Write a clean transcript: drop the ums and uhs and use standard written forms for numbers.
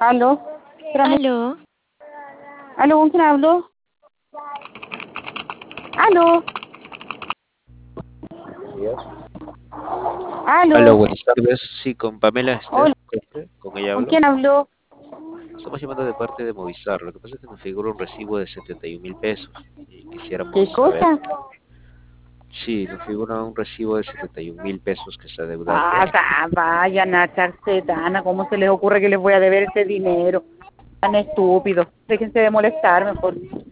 Aló, espérame. Aló, Aló, ¿con quién hablo? Aló, Días. aló. Aló, buenas tardes. Sí, con Pamela Hola, Esther, con ella ¿con hablo. quién hablo? Estamos llamando de parte de Movistar. Lo que pasa es que nos figura un recibo de 71.000 pesos y ¿Qué quisiéramos saber. cosa? Sí, nos figura un recibo de 71.000 pesos que está deudando. Vayan a Dana, ¿cómo se les ocurre que les voy a deber ese dinero? Tan estúpido. Déjense de molestar mejor.